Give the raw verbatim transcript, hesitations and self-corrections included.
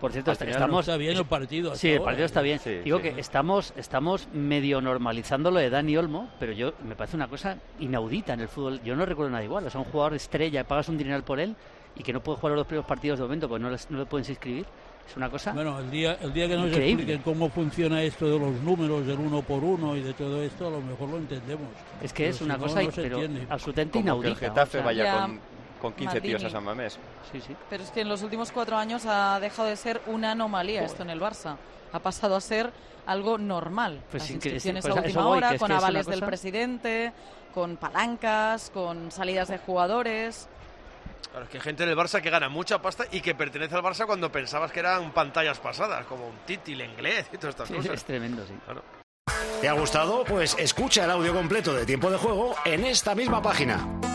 Por cierto, Al final estamos... está bien el partido. Sí, el partido está bien. Sí, Digo sí, que sí. estamos estamos medio normalizando lo de Dani Olmo, pero yo me parece una cosa inaudita en el fútbol. Yo no recuerdo nada igual. O sea, un jugador estrella, pagas un dineral por él y que no puede jugar los dos primeros partidos de momento porque no, les, no le pueden inscribir. Es una cosa Bueno, el día, el día que nos increíble. expliquen cómo funciona esto de los números, del uno por uno y de todo esto, a lo mejor lo entendemos. Es que Pero es si una no, cosa no se pero entiende. absolutamente Como que inaudita. el Getafe o sea, vaya Ya, con, con quince Maldini. tíos a San Mamés. Sí, sí. Pero es que en los últimos cuatro años ha dejado de ser una anomalía Joder. esto en el Barça. Ha pasado a ser algo normal. Pues Las sin que- inscripciones pues a a eso última voy, hora, que es con que es una avales del cosa- presidente, con palancas, con salidas de jugadores. Claro, es que hay gente en el Barça que gana mucha pasta y que pertenece al Barça cuando pensabas que eran pantallas pasadas, como un Titi, Lenglet y todas estas Sí, cosas. es tremendo, sí. Claro. ¿Te ha gustado? Pues escucha el audio completo de Tiempo de Juego en esta misma página.